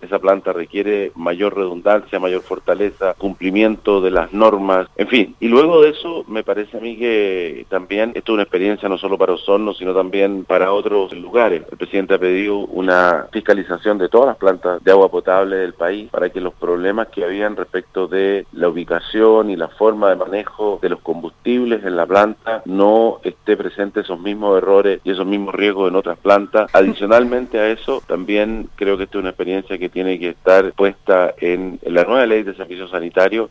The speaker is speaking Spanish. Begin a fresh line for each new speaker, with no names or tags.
esa planta requiere mayor redundancia, mayor fortaleza, cumplimiento de las normas, en fin. Y luego de eso, me parece a mí que también esto es una experiencia no solo para Osorno, sino también para otros lugares. El presidente ha pedido una fiscalización de todas las plantas de agua potable del país para que los problemas que habían respecto de la ubicación y la forma de manejo de los combustibles en la planta no esté presente esos mismos errores y esos mismos riesgos en otras plantas. Adicionalmente a eso, también creo que esta es una experiencia que tiene que estar puesta en la nueva ley de servicios sanitarios